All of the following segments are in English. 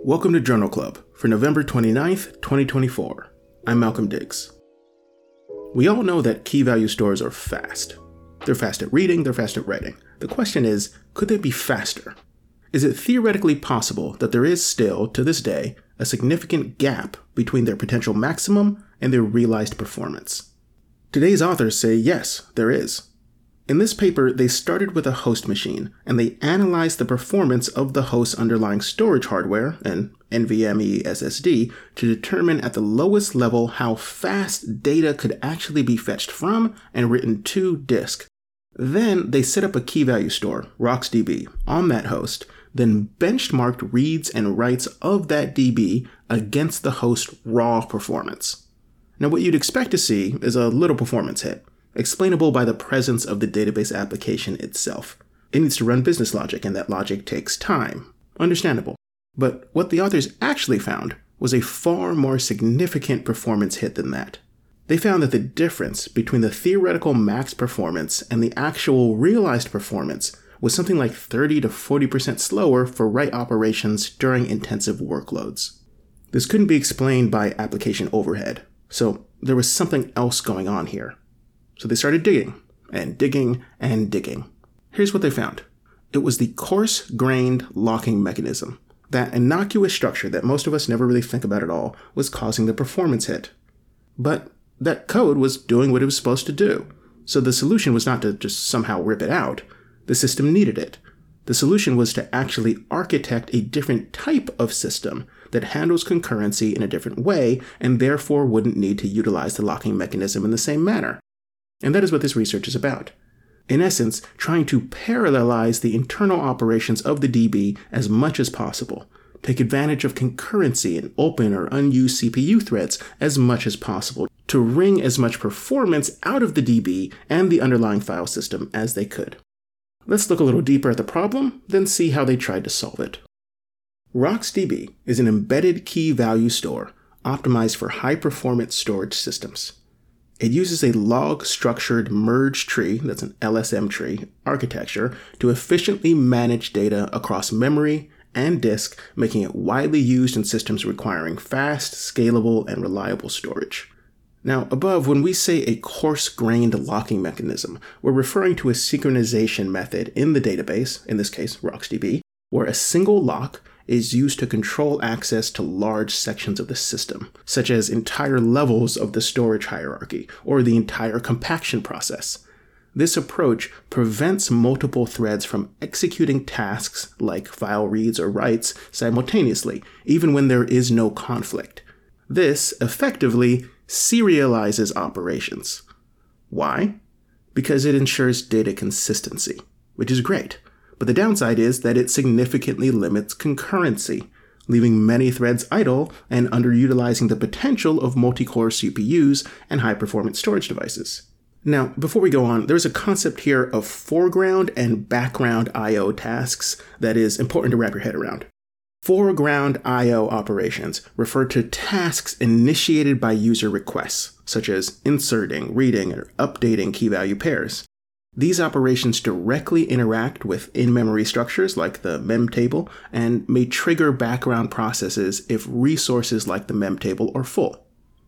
Welcome to Journal Club for November 29th, 2024. I'm Malcolm Diggs. We all know that key-value stores are fast. They're fast at reading, they're fast at writing. The question is, could they be faster? Is it theoretically possible that there is still, to this day, a significant gap between their potential maximum and their realized performance? Today's authors say yes, there is. In this paper, they started with a host machine, and they analyzed the performance of the host's underlying storage hardware, an NVMe SSD, to determine at the lowest level how fast data could actually be fetched from and written to disk. Then they set up a key-value store, RocksDB, on that host, then benchmarked reads and writes of that DB against the host's raw performance. Now, what you'd expect to see is a little performance hit, explainable by the presence of the database application itself. It needs to run business logic, and that logic takes time. Understandable. But what the authors actually found was a far more significant performance hit than that. They found that the difference between the theoretical max performance and the actual realized performance was something like 30 to 40% slower for write operations during intensive workloads. This couldn't be explained by application overhead, so there was something else going on here. So they started digging, and digging, and digging. Here's what they found. It was the coarse-grained locking mechanism. That innocuous structure that most of us never really think about at all was causing the performance hit. But that code was doing what it was supposed to do. So the solution was not to just somehow rip it out. The system needed it. The solution was to actually architect a different type of system that handles concurrency in a different way and therefore wouldn't need to utilize the locking mechanism in the same manner. And that is what this research is about. In essence, trying to parallelize the internal operations of the DB as much as possible, take advantage of concurrency in open or unused CPU threads as much as possible, to wring as much performance out of the DB and the underlying file system as they could. Let's look a little deeper at the problem, then see how they tried to solve it. RocksDB is an embedded key-value store optimized for high-performance storage systems. It uses a log-structured merge tree, that's an LSM tree, architecture to efficiently manage data across memory and disk, making it widely used in systems requiring fast, scalable, and reliable storage. Now, above, when we say a coarse-grained locking mechanism, we're referring to a synchronization method in the database, in this case, RocksDB, where a single lock is used to control access to large sections of the system, such as entire levels of the storage hierarchy or the entire compaction process. This approach prevents multiple threads from executing tasks like file reads or writes simultaneously, even when there is no conflict. This effectively serializes operations. Why? Because it ensures data consistency, which is great. But the downside is that it significantly limits concurrency, leaving many threads idle and underutilizing the potential of multi-core CPUs and high-performance storage devices. Now, before we go on, there's a concept here of foreground and background I/O tasks that is important to wrap your head around. Foreground I/O operations refer to tasks initiated by user requests, such as inserting, reading, or updating key-value pairs. These operations directly interact with in-memory structures like the memtable and may trigger background processes if resources like the memtable are full.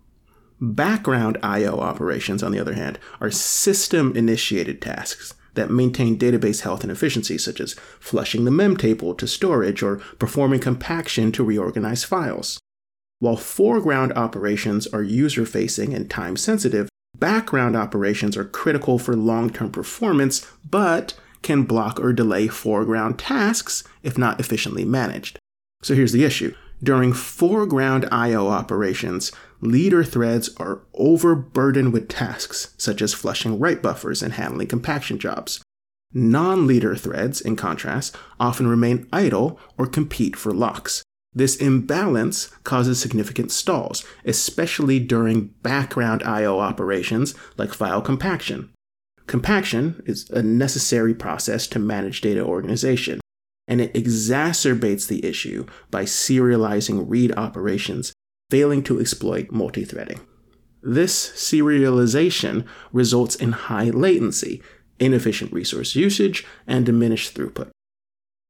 Background I/O operations, on the other hand, are system-initiated tasks that maintain database health and efficiency, such as flushing the memtable to storage or performing compaction to reorganize files. While foreground operations are user-facing and time-sensitive, background operations are critical for long-term performance, but can block or delay foreground tasks if not efficiently managed. So here's the issue. During foreground I/O operations, leader threads are overburdened with tasks, such as flushing write buffers and handling compaction jobs. Non-leader threads, in contrast, often remain idle or compete for locks. This imbalance causes significant stalls, especially during background I/O operations like file compaction. Compaction is a necessary process to manage data organization, and it exacerbates the issue by serializing read operations, failing to exploit multithreading. This serialization results in high latency, inefficient resource usage, and diminished throughput.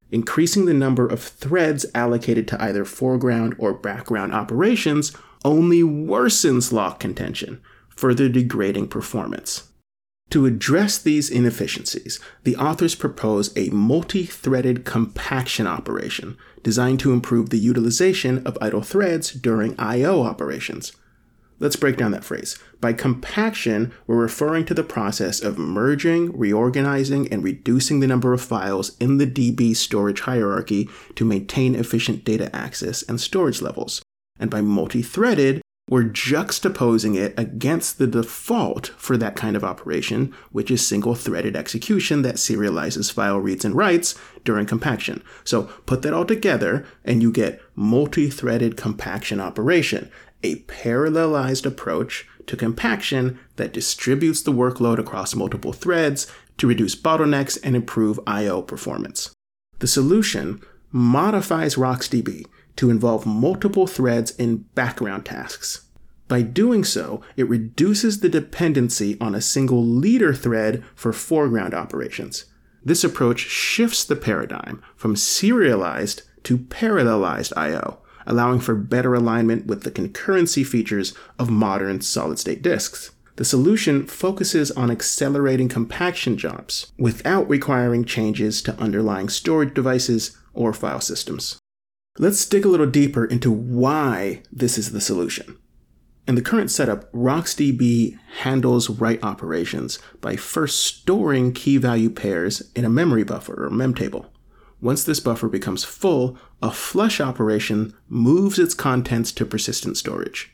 Increasing the number of threads allocated to either foreground or background operations only worsens lock contention, further degrading performance. To address these inefficiencies, the authors propose a multi-threaded compaction operation designed to improve the utilization of idle threads during I/O operations. Let's break down that phrase. By compaction, we're referring to the process of merging, reorganizing, and reducing the number of files in the DB storage hierarchy to maintain efficient data access and storage levels. And by multi-threaded, we're juxtaposing it against the default for that kind of operation, which is single-threaded execution that serializes file reads and writes during compaction. So put that all together, and you get multi-threaded compaction operation, a parallelized approach to compaction that distributes the workload across multiple threads to reduce bottlenecks and improve I/O performance. The solution modifies RocksDB to involve multiple threads in background tasks. By doing so, it reduces the dependency on a single leader thread for foreground operations. This approach shifts the paradigm from serialized to parallelized I/O, allowing for better alignment with the concurrency features of modern solid-state disks. The solution focuses on accelerating compaction jobs without requiring changes to underlying storage devices or file systems. Let's dig a little deeper into why this is the solution. In the current setup, RocksDB handles write operations by first storing key value pairs in a memory buffer or memtable. Once this buffer becomes full, a flush operation moves its contents to persistent storage.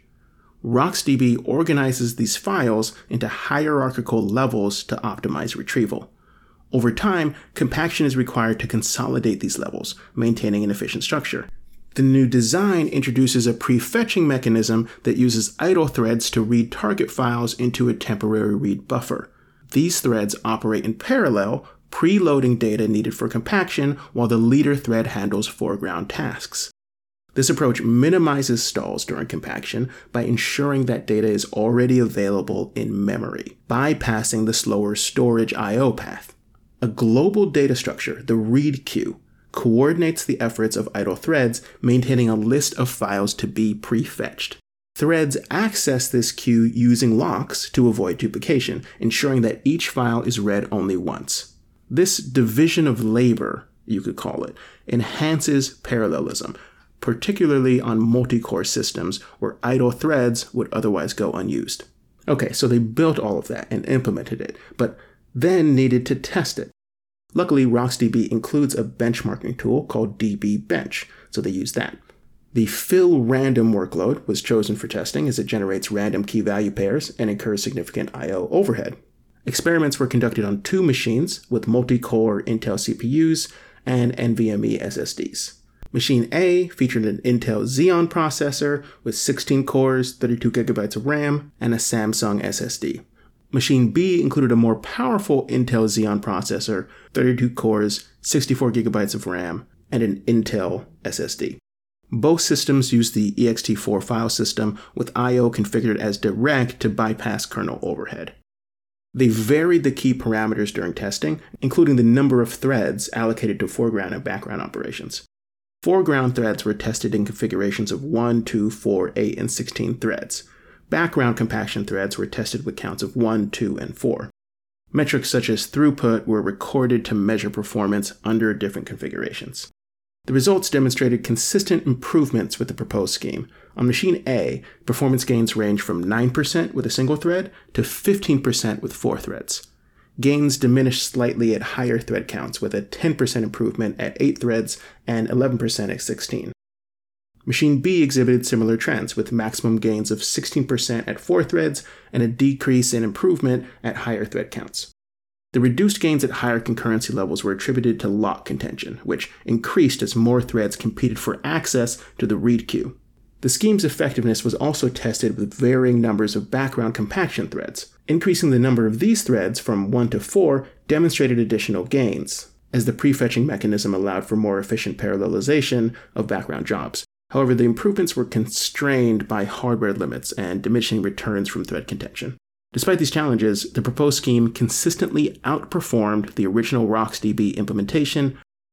RocksDB organizes these files into hierarchical levels to optimize retrieval. Over time, compaction is required to consolidate these levels, maintaining an efficient structure. The new design introduces a prefetching mechanism that uses idle threads to read target files into a temporary read buffer. These threads operate in parallel, preloading data needed for compaction while the leader thread handles foreground tasks. This approach minimizes stalls during compaction by ensuring that data is already available in memory, bypassing the slower storage I/O path. A global data structure, the read queue, coordinates the efforts of idle threads, maintaining a list of files to be prefetched. Threads access this queue using locks to avoid duplication, ensuring that each file is read only once. This division of labor, you could call it, enhances parallelism, particularly on multi-core systems where idle threads would otherwise go unused. Okay, so they built all of that and implemented it, but then needed to test it. Luckily, RocksDB includes a benchmarking tool called dbbench, so they used that. The fill random workload was chosen for testing as it generates random key value pairs and incurs significant I/O overhead. Experiments were conducted on 2 machines with multi-core Intel CPUs and NVMe SSDs. Machine A featured an Intel Xeon processor with 16 cores, 32 GB of RAM, and a Samsung SSD. Machine B included a more powerful Intel Xeon processor, 32 cores, 64 GB of RAM, and an Intel SSD. Both systems used the ext4 file system with I/O configured as direct to bypass kernel overhead. They varied the key parameters during testing, including the number of threads allocated to foreground and background operations. Foreground threads were tested in configurations of 1, 2, 4, 8, and 16 threads. Background compaction threads were tested with counts of 1, 2, and 4. Metrics such as throughput were recorded to measure performance under different configurations. The results demonstrated consistent improvements with the proposed scheme. On Machine A, performance gains range from 9% with a single thread to 15% with 4 threads. Gains diminished slightly at higher thread counts, with a 10% improvement at 8 threads and 11% at 16. Machine B exhibited similar trends, with maximum gains of 16% at 4 threads and a decrease in improvement at higher thread counts. The reduced gains at higher concurrency levels were attributed to lock contention, which increased as more threads competed for access to the read queue. The scheme's effectiveness was also tested with varying numbers of background compaction threads. Increasing the number of these threads from 1 to 4 demonstrated additional gains, as the prefetching mechanism allowed for more efficient parallelization of background jobs. However, the improvements were constrained by hardware limits and diminishing returns from thread contention. Despite these challenges, the proposed scheme consistently outperformed the original RocksDB implementation,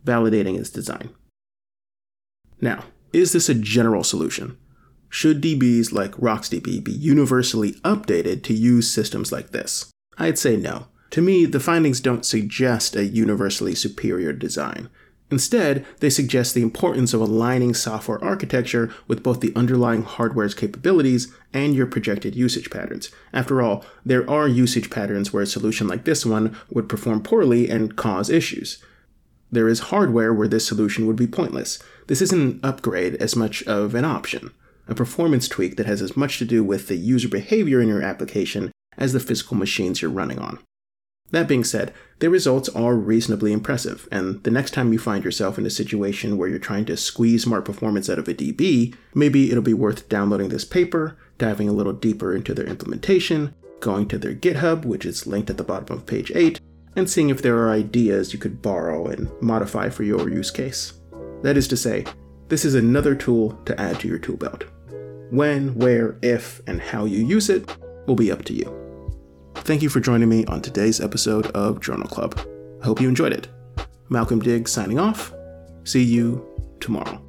validating its design. Now, is this a general solution? Should DBs like RocksDB be universally updated to use systems like this? I'd say no. To me, the findings don't suggest a universally superior design. Instead, they suggest the importance of aligning software architecture with both the underlying hardware's capabilities and your projected usage patterns. After all, there are usage patterns where a solution like this one would perform poorly and cause issues. There is hardware where this solution would be pointless. This isn't an upgrade as much of an option, a performance tweak that has as much to do with the user behavior in your application as the physical machines you're running on. That being said, the results are reasonably impressive, and the next time you find yourself in a situation where you're trying to squeeze smart performance out of a DB, maybe it'll be worth downloading this paper, diving a little deeper into their implementation, going to their GitHub, which is linked at the bottom of page 8, and seeing if there are ideas you could borrow and modify for your use case. That is to say, this is another tool to add to your tool belt. When, where, if, and how you use it will be up to you. Thank you for joining me on today's episode of Journal Club. I hope you enjoyed it. Malcolm Diggs signing off. See you tomorrow.